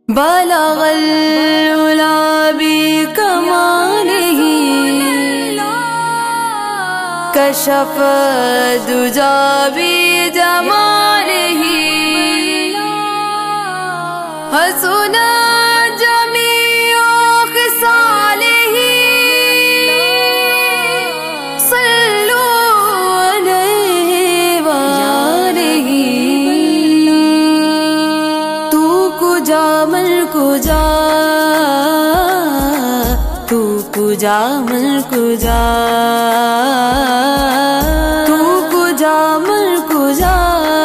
بلغ العلا بکمالہ کشف الدجا بجمالہ حسن جمیع خصالہ صلوا علیہ وآلہ تو کجا من کجا تو کجا من کجا تو کجا من کجا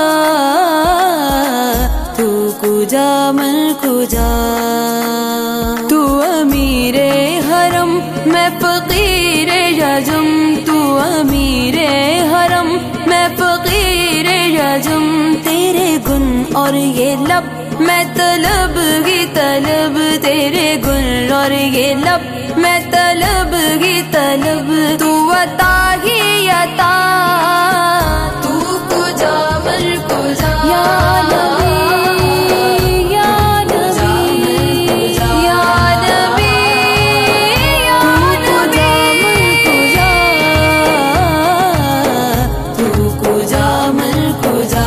تو کجا من کجا تو امیر حرم میں فقیر یجم تو امیر حرم میں فقیر یجم تیرے گن اور یہ لب میں طلب کی طلب تیرے گن اور یہ لب میں طلب کی طلب تو عطا ہی عطا تو کجا من کجا یا نبی یا نبی یا نبی یا نبی تو کجا من کجا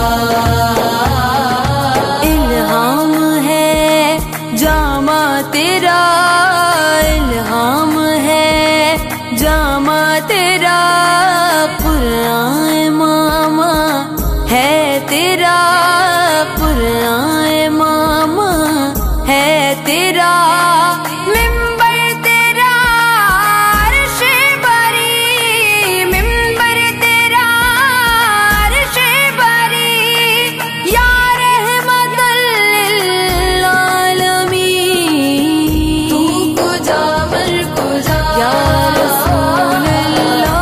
الہام ہے جامع تیرا الہام ہے جامع تیرا قرآن ماما ہے تیرا قرآن ماما ہے تیرا ممبر تیرا عرش بری ممبر تیرا عرش بری یا رحمت للعالمین تو کجا من کجا یا رسول اللہ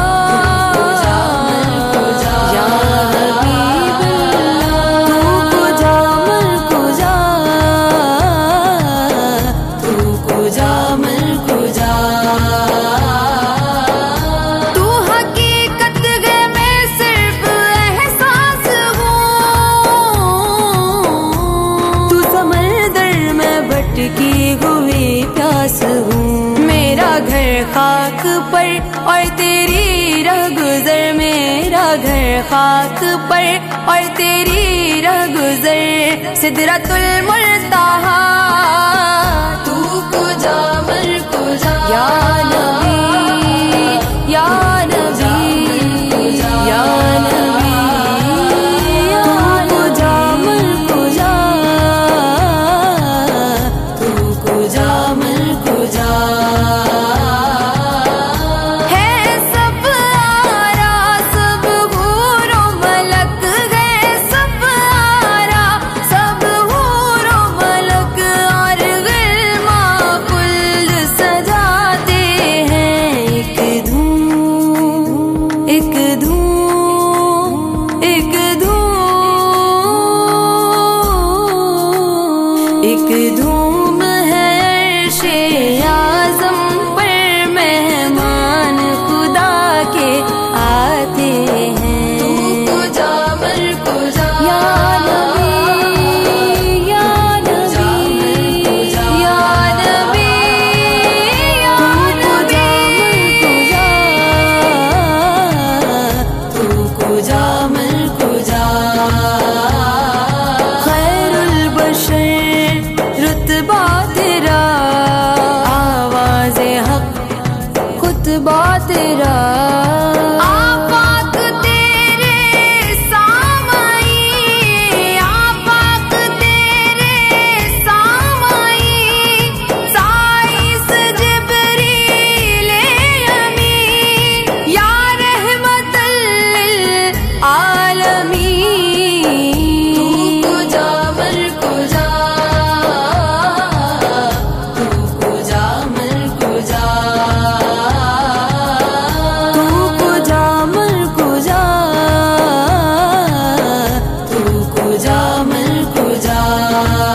یا حبیب اللہ تو کجا من کجا تو حقیقت ہے میں صرف احساس ہوں تو سمندر میں بھٹکی ہوئی پیاس ہوں میرا گھر خاک پر اور تیری راہ گزر میرا گھر خاک پر اور تیری راہ گزر سدرۃ المنتہی تو کجا من کجا یا نبی یا نبی یا نبی تو کجا من کجا تو کجا من کجا ہے سب آرا سب حور و ملک ہے سب آرا سب حور و ملک اور غلما کل سجاتے ہیں ایک دھوم ایک دھوم ایک دھوم ایک دھوم ہے عرش اعظم پر مہمان خدا کے آتے ہیں تو کجا من کجا یا نبی یا نبی یا نبی یا نبی تو کجا من کجا خیر البشر رتبہ تیرا آواز حق خطبہ تیرا آفاق تیرے سامعی آفاق تیرے سامعی سائس جبریل امین یا رحمت للعالمین تو کجا من کجا تو کجا من کجا تو کجا من کجا تو کجا من کجا